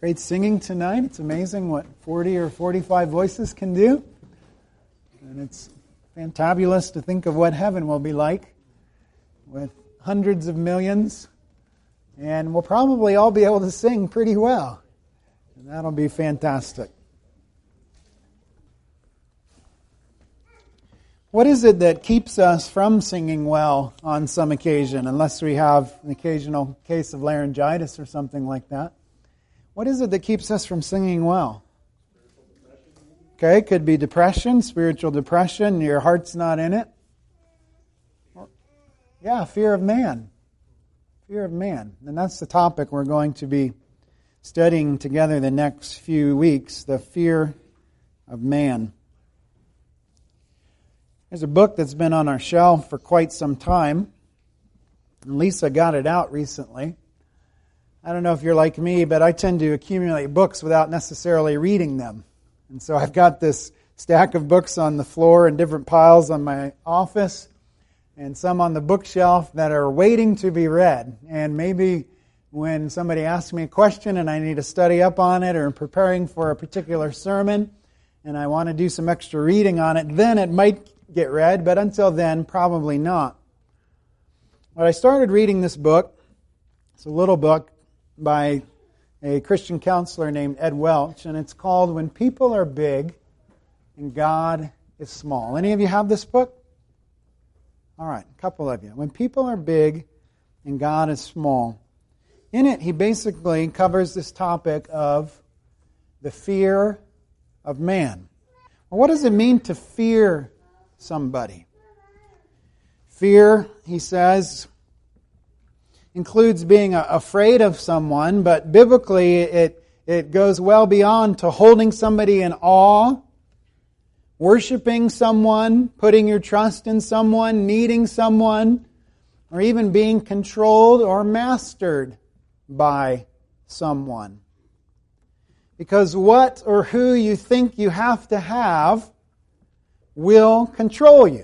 Great singing tonight. It's amazing what 40 or 45 voices can do. And it's fantabulous to think of what heaven will be like with hundreds of millions. And we'll probably all be able to sing pretty well. And that'll be fantastic. What is it that keeps us from singing well on some occasion, unless we have an occasional case of laryngitis or something like that? What is it that keeps us from singing well? Okay, it could be depression, spiritual depression, your heart's not in it. Yeah, fear of man. Fear of man. And that's the topic we're going to be studying together the next few weeks, the fear of man. There's a book that's been on our shelf for quite some time. And Lisa got it out recently. I don't know if you're like me, but I tend to accumulate books without necessarily reading them. And so I've got this stack of books on the floor in different piles on my office, and some on the bookshelf that are waiting to be read. And maybe when somebody asks me a question and I need to study up on it, or I'm preparing for a particular sermon and I want to do some extra reading on it, then it might get read, but until then, probably not. But I started reading this book. It's a little book by a Christian counselor named Ed Welch, and it's called When People Are Big and God is Small. Any of you have this book? All right, a couple of you. When People Are Big and God is Small. In it, he basically covers this topic of the fear of man. Well, what does it mean to fear somebody? Fear, he says, includes being afraid of someone, but biblically it goes well beyond to holding somebody in awe, worshiping someone, putting your trust in someone, needing someone, or even being controlled or mastered by someone. Because what or who you think you have to have will control you.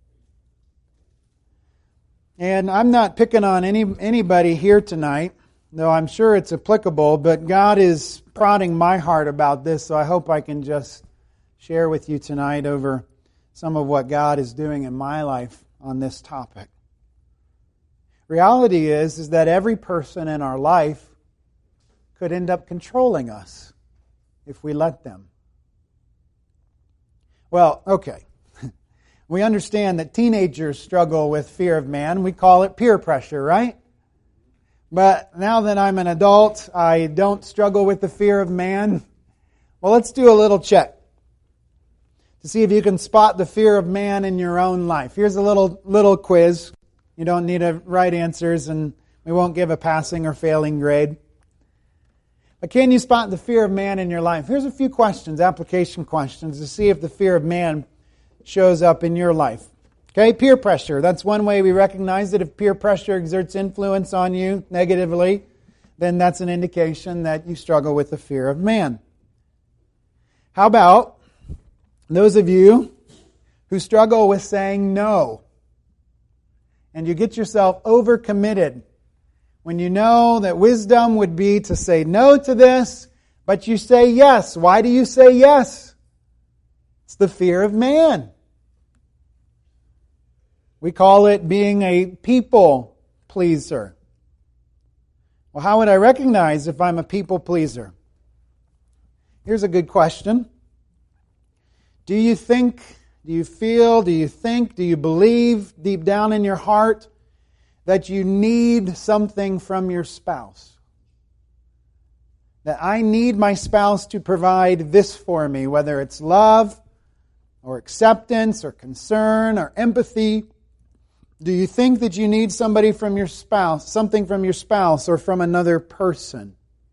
And I'm not picking on anybody here tonight, though I'm sure it's applicable, but God is prodding my heart about this, so I hope I can just share with you tonight over some of what God is doing in my life on this topic. Reality is that every person in our life could end up controlling us if we let them. Well, okay. We understand that teenagers struggle with fear of man. We call it peer pressure, right? But now that I'm an adult, I don't struggle with the fear of man. Well, let's do a little check to see if you can spot the fear of man in your own life. Here's a little quiz. You don't need to write answers, and we won't give a passing or failing grade. But can you spot the fear of man in your life? Here's a few questions, application questions, to see if the fear of man shows up in your life. Okay, peer pressure. That's one way we recognize that if peer pressure exerts influence on you negatively, then that's an indication that you struggle with the fear of man. How about those of you who struggle with saying no? And you get yourself overcommitted when you know that wisdom would be to say no to this, but you say yes. Why do you say yes? It's the fear of man. We call it being a people pleaser. Well, how would I recognize if I'm a people pleaser? Here's a good question. Do you think, do you feel, do you think, do you believe deep down in your heart that you need something from your spouse? That I need my spouse to provide this for me, whether it's love or acceptance or concern or empathy. Do you think that you need somebody from your spouse, something from your spouse or from another person?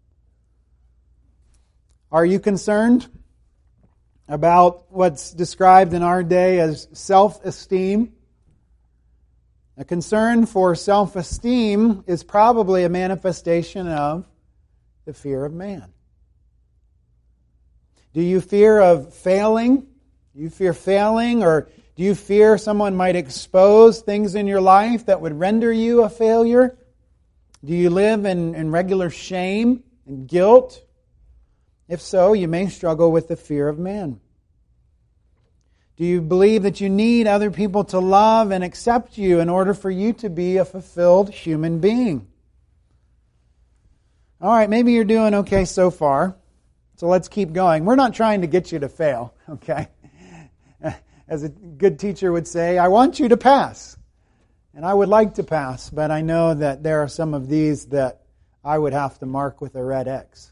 Are you concerned about what's described in our day as self-esteem? A concern for self-esteem is probably a manifestation of the fear of man. Do you fear of failing? Do you fear failing, or do you fear someone might expose things in your life that would render you a failure? Do you live in regular shame and guilt If so, you may struggle with the fear of man. Do you believe that you need other people to love and accept you in order for you to be a fulfilled human being? All right, maybe you're doing okay so far, so let's keep going. We're not trying to get you to fail, okay? As a good teacher would say, I want you to pass. And I would like to pass, but I know that there are some of these that I would have to mark with a red X.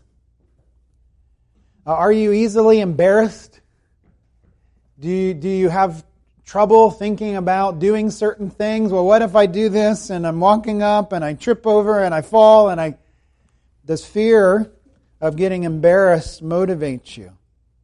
Are you easily embarrassed? Do you have trouble thinking about doing certain things? Well, what if I do this and I'm walking up and I trip over and I fall and does fear of getting embarrassed motivate you?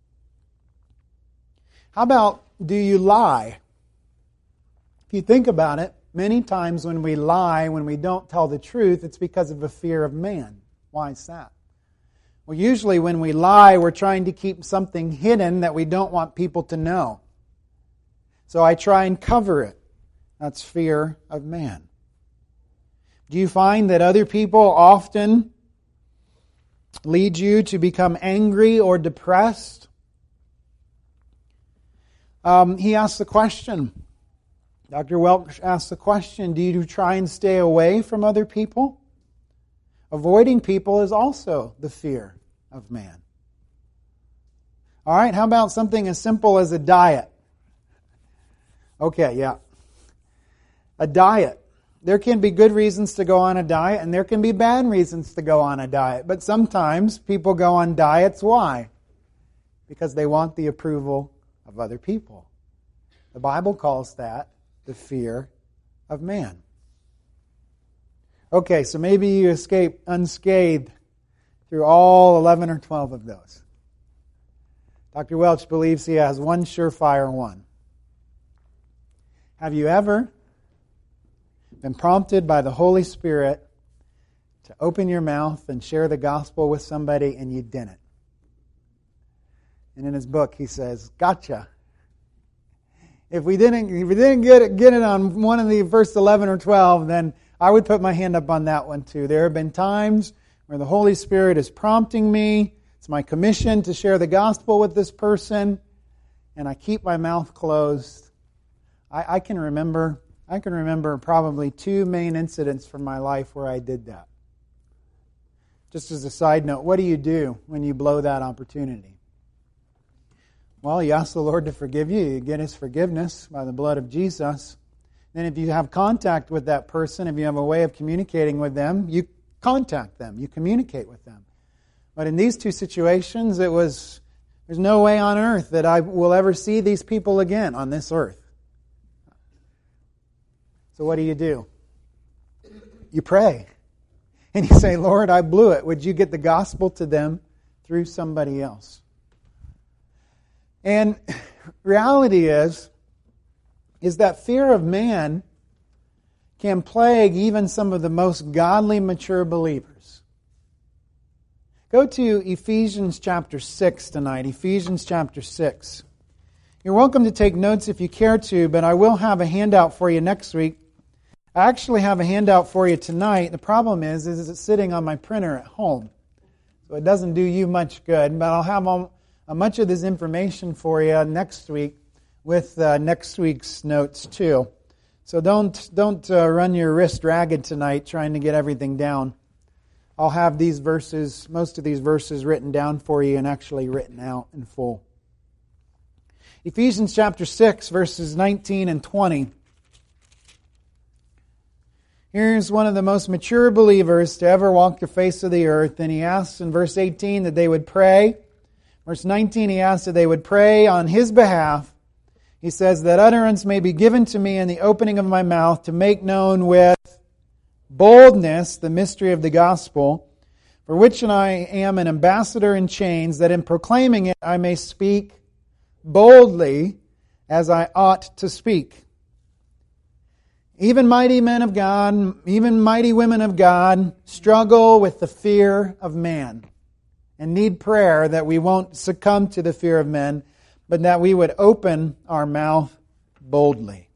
How about, do you lie? If you think about it, many times when we lie, when we don't tell the truth, it's because of a fear of man. Why is that? Well, usually when we lie, we're trying to keep something hidden that we don't want people to know. So I try and cover it. That's fear of man. Do you find that other people often lead you to become angry or depressed? He asked the question. Dr. Welch asked the question, do you try and stay away from other people? Avoiding people is also the fear of man. All right, how about something as simple as a diet? Okay, yeah. A diet. There can be good reasons to go on a diet, and there can be bad reasons to go on a diet. But sometimes people go on diets. Why? Because they want the approval of other people. The Bible calls that the fear of man. Okay, so maybe you escape unscathed through all 11 or 12 of those. Dr. Welch believes he has one surefire one. Have you ever been prompted by the Holy Spirit to open your mouth and share the gospel with somebody and you didn't? And in his book he says, gotcha. If we didn't get it on one of the first 11 or 12, then I would put my hand up on that one too. There have been times where the Holy Spirit is prompting me. It's my commission to share the gospel with this person, and I keep my mouth closed. I can remember probably 2 main incidents from my life where I did that. Just as a side note, what do you do when you blow that opportunity? Well, you ask the Lord to forgive you. You get His forgiveness by the blood of Jesus. Then if you have contact with that person, if you have a way of communicating with them, you contact them. You communicate with them. But in these 2 situations, there's no way on earth that I will ever see these people again on this earth. So what do? You pray. And you say, Lord, I blew it. Would you get the gospel to them through somebody else? And reality is that fear of man can plague even some of the most godly, mature believers. Go to Ephesians chapter 6 tonight. Ephesians chapter 6. You're welcome to take notes if you care to, but I will have a handout for you next week. I actually have a handout for you tonight. The problem is it's sitting on my printer at home. So it doesn't do you much good, but I'll have much of this information for you next week with next week's notes too. So don't run your wrist ragged tonight trying to get everything down. I'll have these verses, most of these verses written down for you and actually written out in full. Ephesians chapter 6, verses 19 and 20. Here's one of the most mature believers to ever walk the face of the earth, and he asks in verse 18 that they would pray. Verse 19, he asks that they would pray on his behalf. He says, that utterance may be given to me in the opening of my mouth to make known with boldness the mystery of the gospel, for which I am an ambassador in chains, that in proclaiming it I may speak boldly as I ought to speak. Even mighty men of God, even mighty women of God struggle with the fear of man and need prayer that we won't succumb to the fear of men, but that we would open our mouth boldly.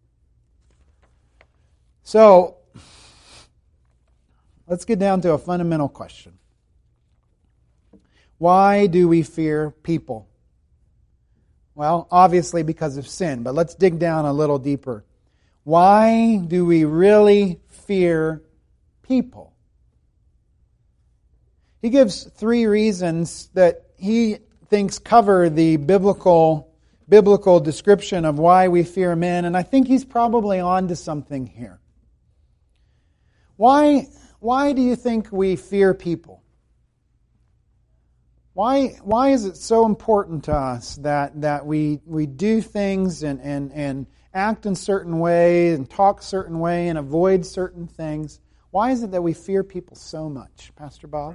So, let's get down to a fundamental question. Why do we fear people? Well, obviously because of sin, but let's dig down a little deeper. Why do we really fear people? He gives 3 reasons that he thinks cover the biblical description of why we fear men, and I think he's probably on to something here. Why do you think we fear people? Why is it so important to us that we do things and act in certain way and talk certain way and avoid certain things? Why is it that we fear people so much, Pastor Bob?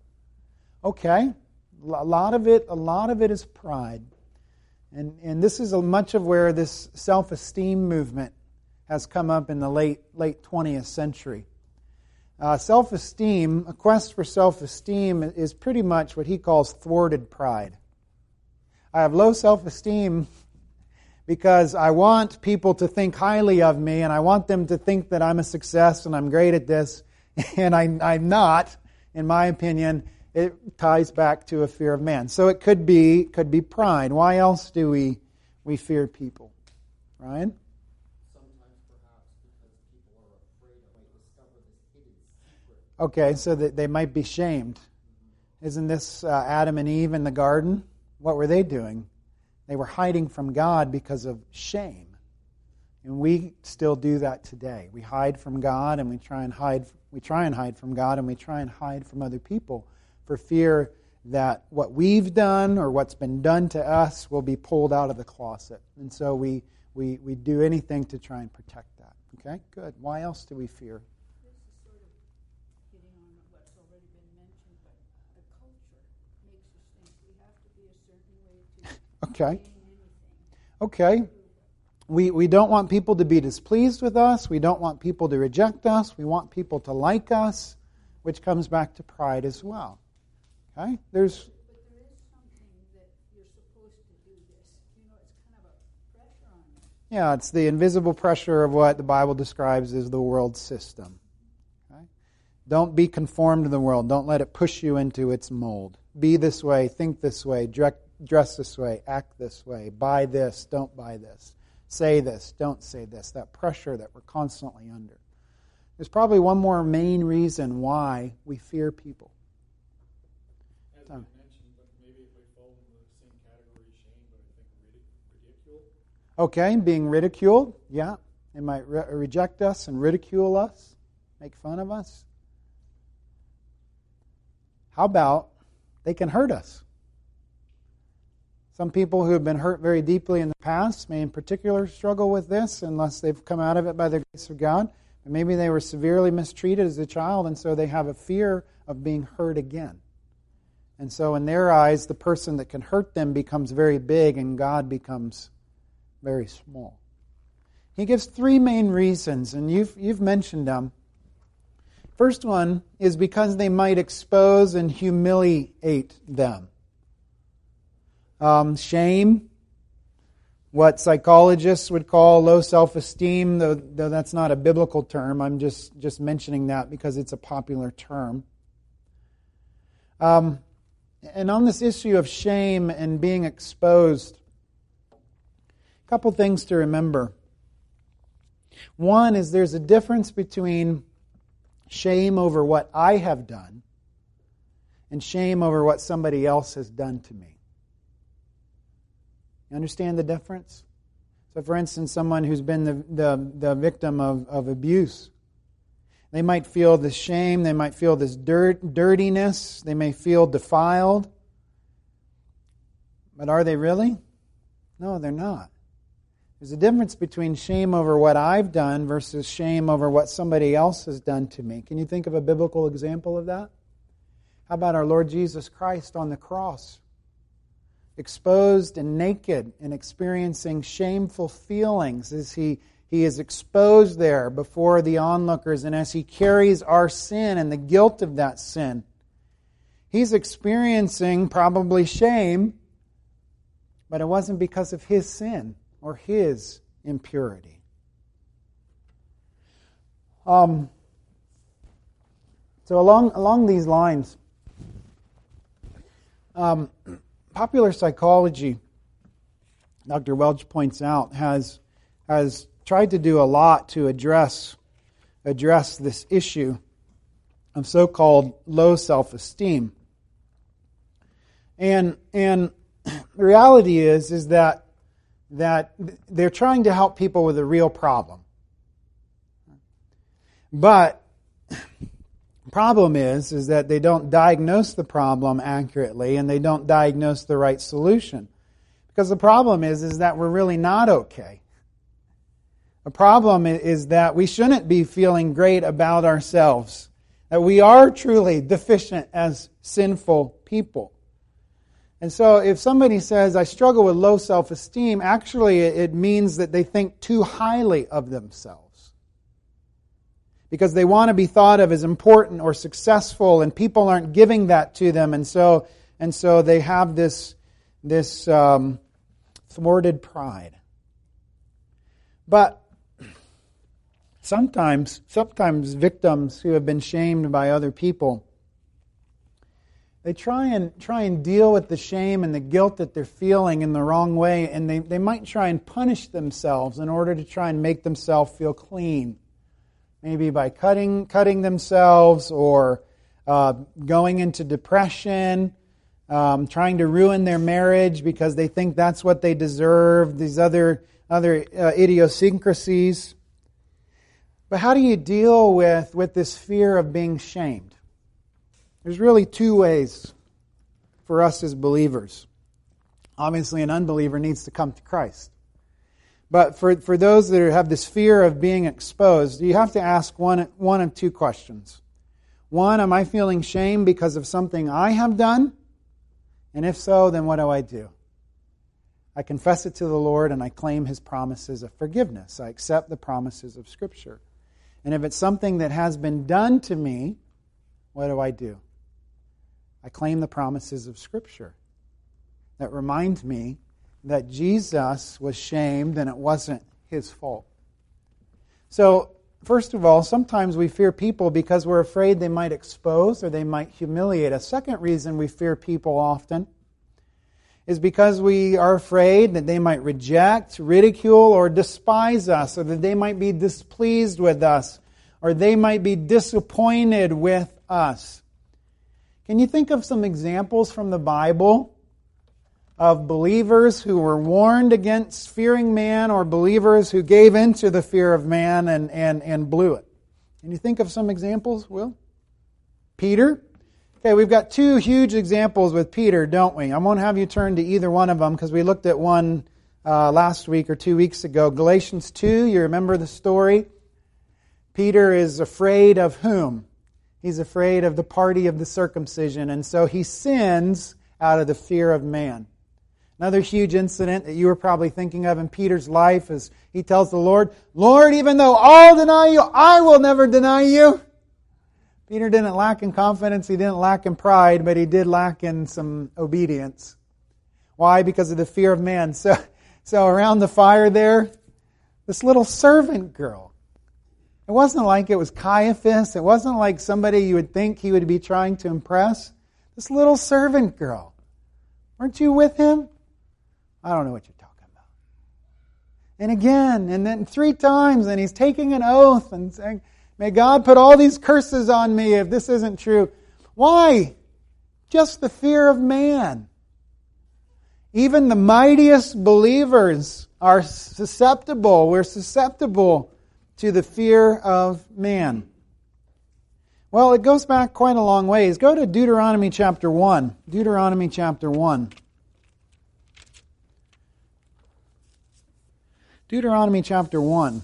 Okay, a lot of it is pride. And this is much of where this self-esteem movement has come up in the late 20th century. Self-esteem, a quest for self-esteem, is pretty much what he calls thwarted pride. I have low self-esteem because I want people to think highly of me, and I want them to think that I'm a success and I'm great at this, and I'm not, in my opinion. It ties back to a fear of man. So it could be pride. Why else do we fear people? Ryan? Sometimes perhaps because people are afraid of discover this hidden secret. Okay, so that they might be shamed. Isn't this Adam and Eve in the garden? What were they doing? They were hiding from God because of shame. And we still do that today. We hide from God and we try and hide from God, and we try and hide from other people for fear that what we've done or what's been done to us will be pulled out of the closet. And so we do anything to try and protect that. Okay, good. Why else do we fear? This is sort of hitting on what's already been mentioned, but the culture makes us think we have to be a certain way to Okay. gain anything. Okay. We don't want people to be displeased with us. We don't want people to reject us. We want people to like us, which comes back to pride as well. Okay? But there is something that you're supposed to do this. It's kind of a pressure on you. Yeah, it's the invisible pressure of what the Bible describes as the world system. Okay? Don't be conformed to the world. Don't let it push you into its mold. Be this way, think this way, dress this way, act this way, buy this, don't buy this, say this, don't say this. That pressure that we're constantly under. There's probably one more main reason why we fear people. As we mentioned, but maybe if we fall into the same category as shame, but I think ridicule. Okay, being ridiculed. Yeah, they might reject us and ridicule us, make fun of us. How about they can hurt us? Some people who have been hurt very deeply in the past may in particular struggle with this unless they've come out of it by the grace of God. But maybe they were severely mistreated as a child, and so they have a fear of being hurt again. And so in their eyes, the person that can hurt them becomes very big and God becomes very small. He gives 3 main reasons, and you've mentioned them. First one is because they might expose and humiliate them. Shame, what psychologists would call low self-esteem, though that's not a biblical term. I'm just mentioning that because it's a popular term. And on this issue of shame and being exposed, a couple things to remember. One is there's a difference between shame over what I have done and shame over what somebody else has done to me. You understand the difference? So for instance, someone who's been the victim of abuse, they might feel this shame, they might feel this dirtiness, they may feel defiled. But are they really? No, they're not. There's a difference between shame over what I've done versus shame over what somebody else has done to me. Can you think of a biblical example of that? How about our Lord Jesus Christ on the cross? Exposed and naked and experiencing shameful feelings as He is exposed there before the onlookers, and as He carries our sin and the guilt of that sin. He's experiencing probably shame, but it wasn't because of His sin or His impurity. So along these lines, Popular psychology, Dr. Welch points out, has tried to do a lot to address this issue of so-called low self-esteem. And the reality is that they're trying to help people with a real problem. But the problem is that they don't diagnose the problem accurately, and they don't diagnose the right solution. Because the problem is that we're really not okay. The problem is that we shouldn't be feeling great about ourselves. That we are truly deficient as sinful people. And so if somebody says, I struggle with low self-esteem, actually it means that they think too highly of themselves. Because they want to be thought of as important or successful, and people aren't giving that to them. And so they have this thwarted pride. But sometimes victims who have been shamed by other people, they try and deal with the shame and the guilt that they're feeling in the wrong way, and they might try and punish themselves in order to try and make themselves feel clean. Maybe by cutting themselves, or going into depression, trying to ruin their marriage because they think that's what they deserve, these other idiosyncrasies. But how do you deal with this fear of being shamed? There's really two ways for us as believers. Obviously, an unbeliever needs to come to Christ. But for those that have this fear of being exposed, you have to ask one of two questions. One, am I feeling shame because of something I have done? And if so, then what do? I confess it to the Lord, and I claim His promises of forgiveness. I accept the promises of Scripture. And if it's something that has been done to me, what do? I claim the promises of Scripture that remind me that Jesus was shamed and it wasn't His fault. So, first of all, sometimes we fear people because we're afraid they might expose or they might humiliate us. Second reason we fear people often is because we are afraid that they might reject, ridicule, or despise us, or that they might be displeased with us, or they might be disappointed with us. Can you think of some examples from the Bible of believers who were warned against fearing man, or believers who gave into the fear of man and blew it? Can you think of some examples, Will? Peter? Okay, we've got two huge examples with Peter, don't we? I won't have you turn to either one of them because we looked at one last week or 2 weeks ago. Galatians 2, you remember the story? Peter is afraid of whom? He's afraid of the party of the circumcision, and so he sins out of the fear of man. Another huge incident that you were probably thinking of in Peter's life is he tells the Lord, Lord, even though all deny you, I will never deny you. Peter didn't lack in confidence, he didn't lack in pride, but he did lack in some obedience. Why? Because of the fear of man. So around the fire there, this little servant girl. It wasn't like it was Caiaphas. It wasn't like somebody you would think he would be trying to impress. This little servant girl. Weren't you with him? I don't know what you're talking about. And again, and then 3 times, and he's taking an oath and saying, may God put all these curses on me if this isn't true. Why? Just the fear of man. Even the mightiest believers are susceptible. We're susceptible to the fear of man. Well, it goes back quite a long ways. Go to Deuteronomy chapter 1. Deuteronomy chapter 1. Deuteronomy chapter 1.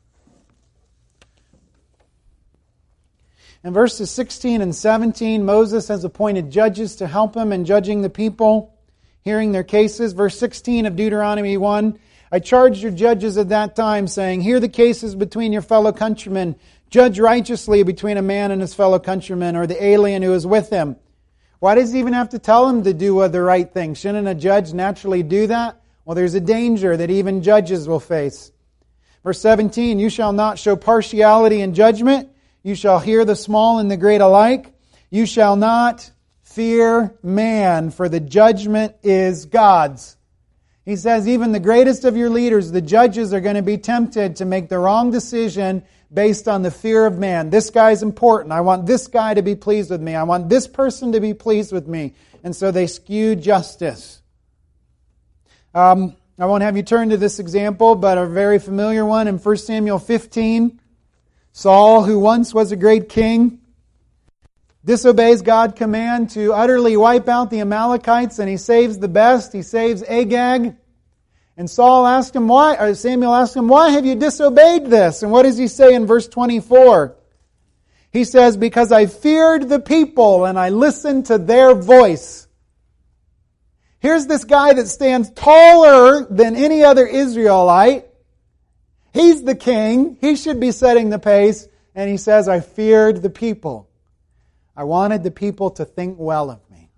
In verses 16 and 17, Moses has appointed judges to help him in judging the people, hearing their cases. Verse 16 of Deuteronomy 1, I charged your judges at that time, saying, hear the cases between your fellow countrymen. Judge righteously between a man and his fellow countryman, or the alien who is with him. Why does he even have to tell him to do the right thing? Shouldn't a judge naturally do that? Well, there's a danger that even judges will face. Verse 17, you shall not show partiality in judgment. You shall hear the small and the great alike. You shall not fear man, for the judgment is God's. He says even the greatest of your leaders, the judges, are going to be tempted to make the wrong decision based on the fear of man. This guy's important. I want this guy to be pleased with me. I want this person to be pleased with me. And so they skew justice. I won't have you turn to this example, but a very familiar one in 1 Samuel 15. Saul, who once was a great king, disobeys God's command to utterly wipe out the Amalekites, and he saves the best. He saves Agag. And Samuel asked him, why have you disobeyed this? And what does he say in verse 24? He says, because I feared the people and I listened to their voice. Here's this guy that stands taller than any other Israelite. He's the king. He should be setting the pace. And he says, I feared the people. I wanted the people to think well of me.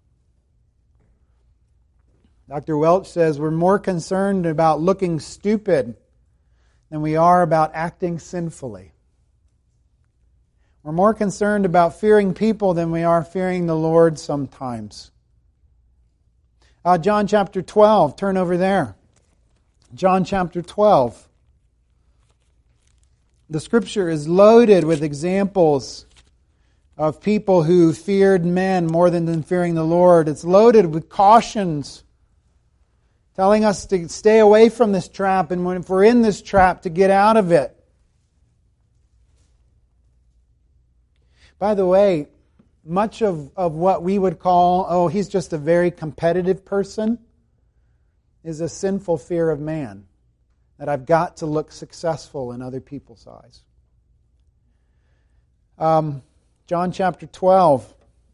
Dr. Welch says we're more concerned about looking stupid than we are about acting sinfully. We're more concerned about fearing people than we are fearing the Lord sometimes. John chapter 12, turn over there. John chapter 12. The Scripture is loaded with examples of people who feared men more than fearing the Lord. It's loaded with cautions telling us to stay away from this trap, and if we're in this trap, to get out of it. By the way, much of what we would call, he's just a very competitive person, is a sinful fear of man. That I've got to look successful in other people's eyes. John chapter 12.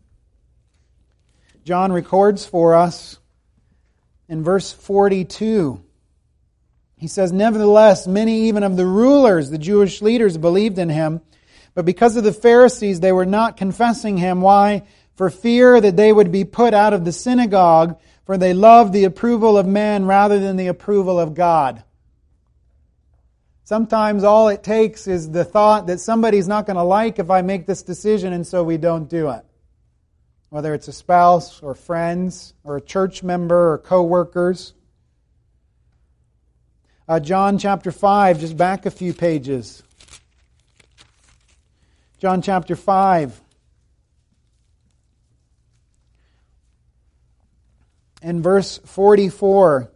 John records for us in verse 42. He says, nevertheless, many even of the rulers, the Jewish leaders, believed in him. But because of the Pharisees, they were not confessing him. Why? For fear that they would be put out of the synagogue, for they loved the approval of men rather than the approval of God. Sometimes all it takes is the thought that somebody's not going to like if I make this decision, and so we don't do it. Whether it's a spouse or friends or a church member or co-workers. John chapter 5, just back a few pages. John chapter 5. In verse 44.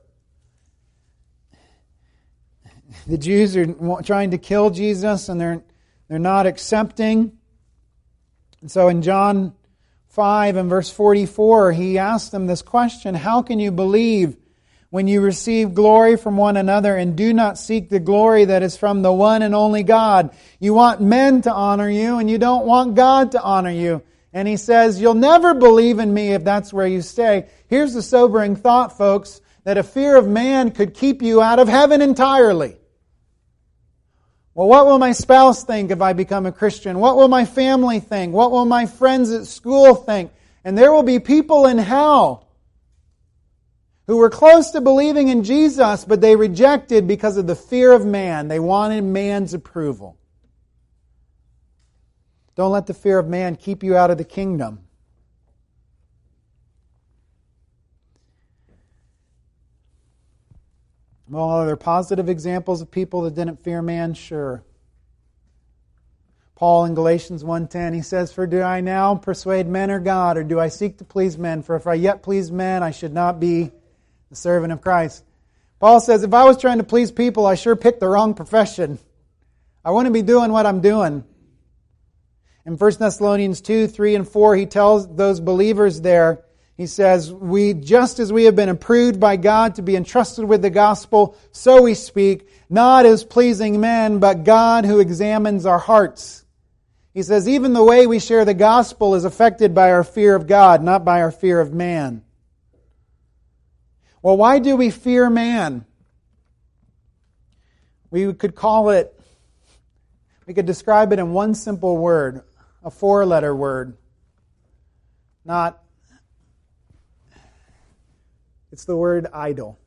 The Jews are trying to kill Jesus, and they're not accepting. And so in John 5 and verse 44, he asked them this question, how can you believe when you receive glory from one another and do not seek the glory that is from the one and only God? You want men to honor you, and you don't want God to honor you. And he says, you'll never believe in me if that's where you stay. Here's the sobering thought, folks, that a fear of man could keep you out of heaven entirely. Well, what will my spouse think if I become a Christian? What will my family think? What will my friends at school think? And there will be people in hell who were close to believing in Jesus, but they rejected because of the fear of man. They wanted man's approval. Don't let the fear of man keep you out of the kingdom. Well, are there positive examples of people that didn't fear man? Sure. Paul in Galatians 1:10, he says, for do I now persuade men or God, or do I seek to please men? For if I yet please men, I should not be the servant of Christ. Paul says, if I was trying to please people, I sure picked the wrong profession. I wouldn't be doing what I'm doing. In 1 Thessalonians 2, 3, and 4, he tells those believers there, he says, just as we have been approved by God to be entrusted with the gospel, so we speak, not as pleasing men, but God who examines our hearts. He says, even the way we share the gospel is affected by our fear of God, not by our fear of man. Well, why do we fear man? We could describe it in one simple word, a 4-letter word. It's the word idol.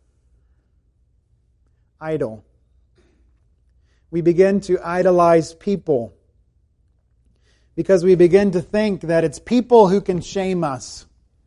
Idol. We begin to idolize people because we begin to think that it's people who can shame us.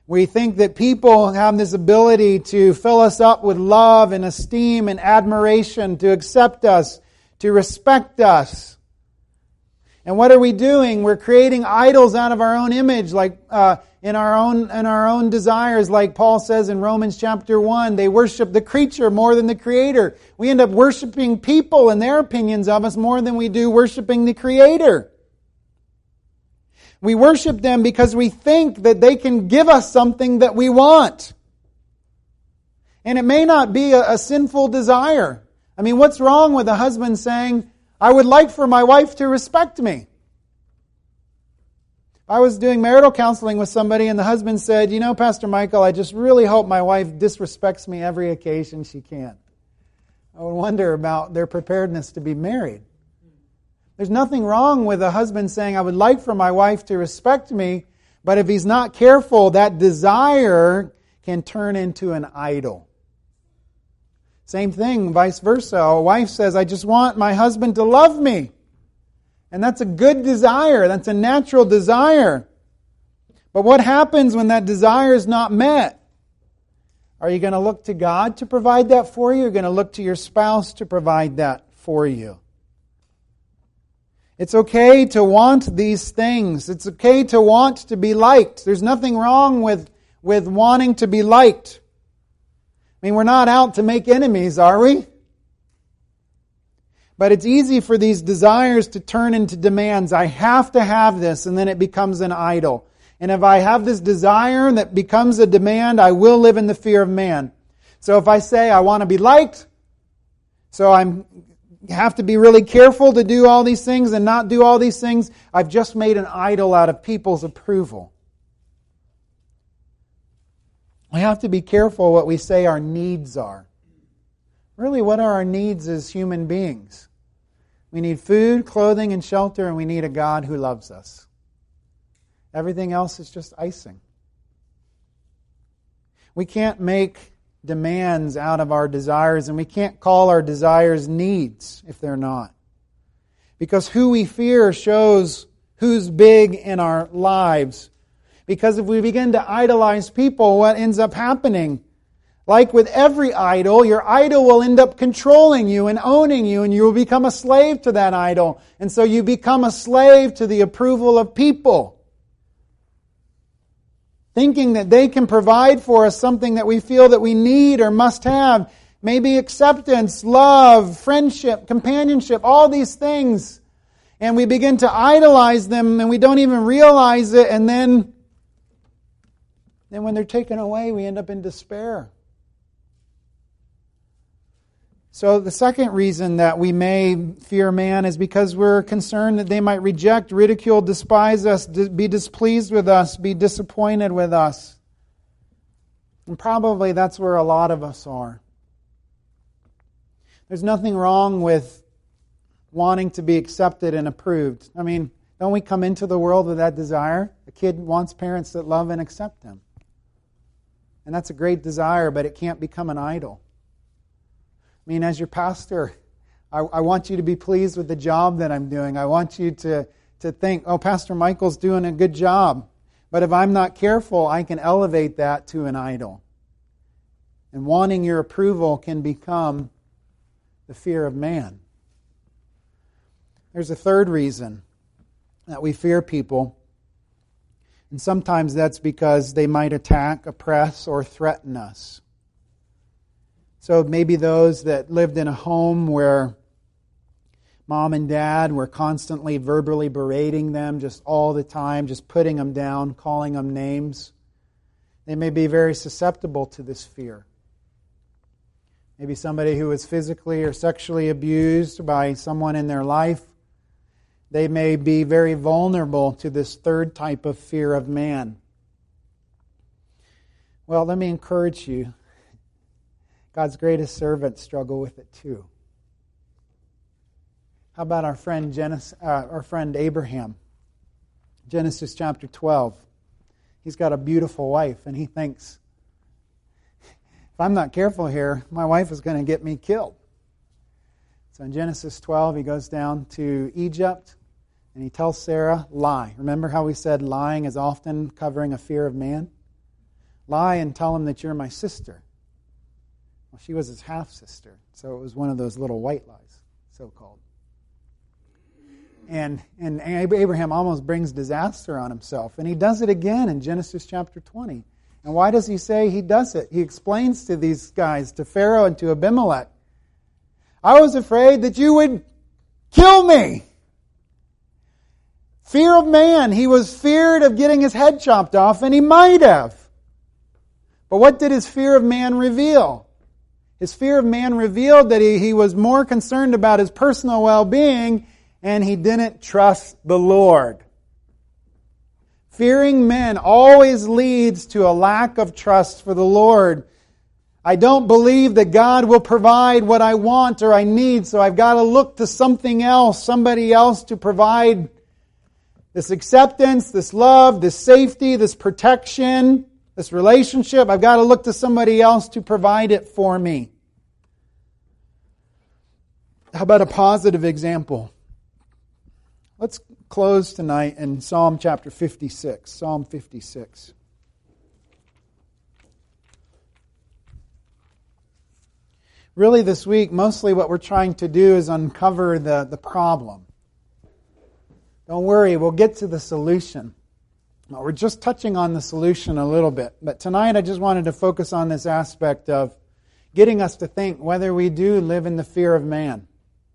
We think that people have this ability to fill us up with love and esteem and admiration, to accept us, to respect us. And what are we doing? We're creating idols out of our own image, like in our own desires, like Paul says in Romans chapter 1. They worship the creature more than the Creator. We end up worshiping people and their opinions of us more than we do worshiping the Creator. We worship them because we think that they can give us something that we want. And it may not be a sinful desire. I mean, what's wrong with a husband saying, I would like for my wife to respect me? I was doing marital counseling with somebody and the husband said, you know, Pastor Michael, I just really hope my wife disrespects me every occasion she can. I would wonder about their preparedness to be married. There's nothing wrong with a husband saying, I would like for my wife to respect me, but if he's not careful, that desire can turn into an idol. Same thing, vice versa. A wife says, I just want my husband to love me. And that's a good desire. That's a natural desire. But what happens when that desire is not met? Are you going to look to God to provide that for you? Or are you going to look to your spouse to provide that for you? It's okay to want these things. It's okay to want to be liked. There's nothing wrong with wanting to be liked. I mean, we're not out to make enemies, are we? But it's easy for these desires to turn into demands. I have to have this, and then it becomes an idol. And if I have this desire that becomes a demand, I will live in the fear of man. So if I say I want to be liked, so I have to be really careful to do all these things and not do all these things, I've just made an idol out of people's approval. We have to be careful what we say our needs are. Really, what are our needs as human beings? We need food, clothing, and shelter, and we need a God who loves us. Everything else is just icing. We can't make demands out of our desires, and we can't call our desires needs if they're not. Because who we fear shows who's big in our lives. Because if we begin to idolize people, what ends up happening? Like with every idol, your idol will end up controlling you and owning you, and you will become a slave to that idol. And so you become a slave to the approval of people. Thinking that they can provide for us something that we feel that we need or must have. Maybe acceptance, love, friendship, companionship, all these things. And we begin to idolize them and we don't even realize it. And then when they're taken away, we end up in despair. So the second reason that we may fear man is because we're concerned that they might reject, ridicule, despise us, be displeased with us, be disappointed with us. And probably that's where a lot of us are. There's nothing wrong with wanting to be accepted and approved. I mean, don't we come into the world with that desire? A kid wants parents that love and accept them. And that's a great desire, but it can't become an idol. I mean, as your pastor, I want you to be pleased with the job that I'm doing. I want you to think, oh, Pastor Michael's doing a good job. But if I'm not careful, I can elevate that to an idol. And wanting your approval can become the fear of man. There's a third reason that we fear people. And sometimes that's because they might attack, oppress, or threaten us. So maybe those that lived in a home where mom and dad were constantly verbally berating them just all the time, just putting them down, calling them names. They may be very susceptible to this fear. Maybe somebody who was physically or sexually abused by someone in their life. They may be very vulnerable to this third type of fear of man. Well, let me encourage you. God's greatest servants struggle with it too. How about our friend Abraham? Genesis chapter 12. He's got a beautiful wife, and he thinks, if I'm not careful here, my wife is going to get me killed. So in Genesis 12, he goes down to Egypt, and he tells Sarah, lie. Remember how we said lying is often covering a fear of man? lie and tell him that you're my sister. Well, she was his half-sister, so it was one of those little white lies, so-called. And Abraham almost brings disaster on himself. And he does it again in Genesis chapter 20. And why does he say he does it? He explains to these guys, to Pharaoh and to Abimelech, I was afraid that you would kill me. Fear of man. He was feared of getting his head chopped off, and he might have. But what did his fear of man reveal? His fear of man revealed that he was more concerned about his personal well-being, and he didn't trust the Lord. Fearing men always leads to a lack of trust for the Lord. I don't believe that God will provide what I want or I need, so I've got to look to something else, somebody else to provide this acceptance, this love, this safety, this protection, this relationship. I've got to look to somebody else to provide it for me. How about a positive example? Let's close tonight in Psalm chapter 56. Psalm 56. Really this week, mostly what we're trying to do is uncover the problem. Don't worry, we'll get to the solution. Well, we're just touching on the solution a little bit. But tonight I just wanted to focus on this aspect of getting us to think whether we do live in the fear of man.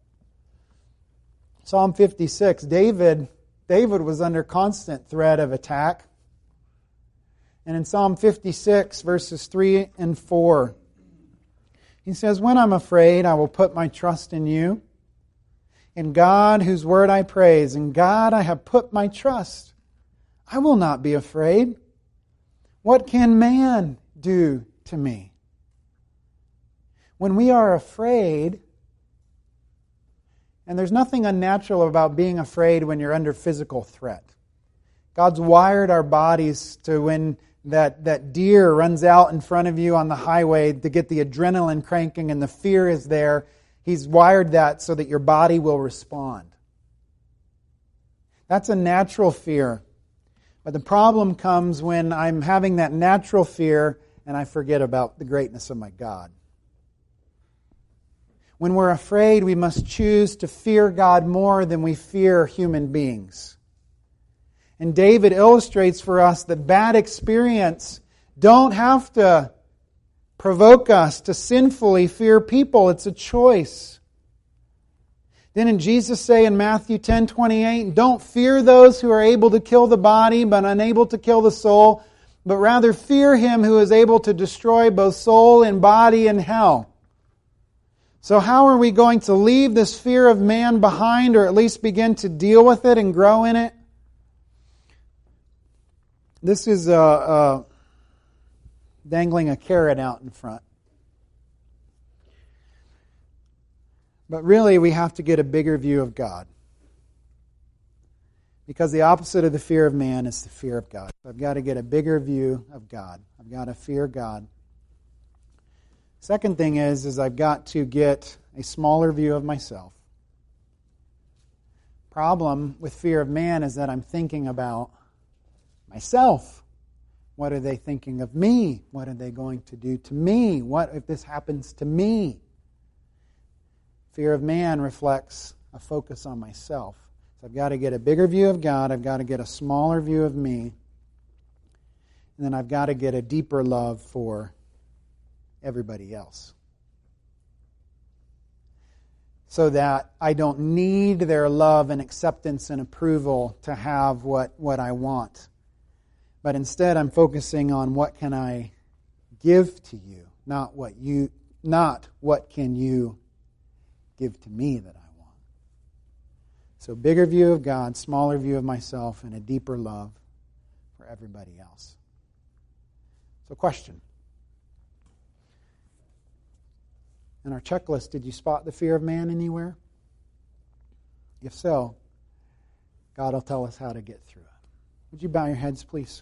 Psalm 56, David was under constant threat of attack. And in Psalm 56, verses 3 and 4, he says, when I'm afraid, I will put my trust in you. In God, whose word I praise, in God I have put my trust. I will not be afraid. What can man do to me? When we are afraid, and there's nothing unnatural about being afraid when you're under physical threat. God's wired our bodies to when that deer runs out in front of you on the highway to get the adrenaline cranking and the fear is there. He's wired that so that your body will respond. That's a natural fear. But the problem comes when I'm having that natural fear and I forget about the greatness of my God. When we're afraid, we must choose to fear God more than we fear human beings. And David illustrates for us that bad experience don't have to provoke us to sinfully fear people. It's a choice. Didn't Jesus say in Matthew 10:28, don't fear those who are able to kill the body but unable to kill the soul, but rather fear him who is able to destroy both soul and body in hell. So how are we going to leave this fear of man behind, or at least begin to deal with it and grow in it? This is dangling a carrot out in front. But really, we have to get a bigger view of God. Because the opposite of the fear of man is the fear of God. I've got to get a bigger view of God. I've got to fear God. Second thing is I've got to get a smaller view of myself. Problem with fear of man is that I'm thinking about myself. What are they thinking of me? What are they going to do to me? What if this happens to me? Fear of man reflects a focus on myself. So I've got to get a bigger view of God. I've got to get a smaller view of me. And then I've got to get a deeper love for everybody else. So that I don't need their love and acceptance and approval to have what I want. But instead I'm focusing on what can I give to you, not what can you give to me that I want. So bigger view of God, smaller view of myself, and a deeper love for everybody else. So question. In our checklist, did you spot the fear of man anywhere? If so, God will tell us how to get through it. Would you bow your heads, please?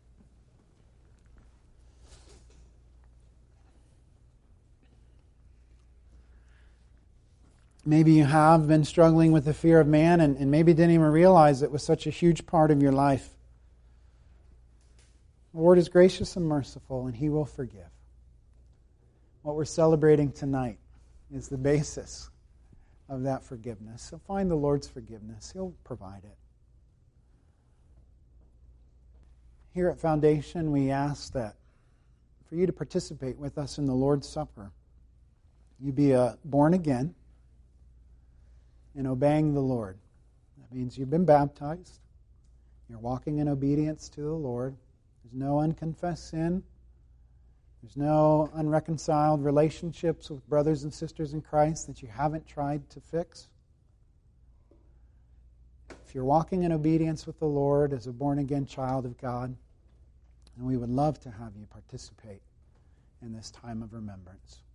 Maybe you have been struggling with the fear of man and maybe didn't even realize it was such a huge part of your life. The Lord is gracious and merciful, and He will forgive. What we're celebrating tonight is the basis of that forgiveness. So find the Lord's forgiveness. He'll provide it. Here at Foundation, we ask that for you to participate with us in the Lord's Supper. You be born again and obeying the Lord. That means you've been baptized. You're walking in obedience to the Lord. There's no unconfessed sin. There's no unreconciled relationships with brothers and sisters in Christ that you haven't tried to fix. If you're walking in obedience with the Lord as a born-again child of God, then we would love to have you participate in this time of remembrance.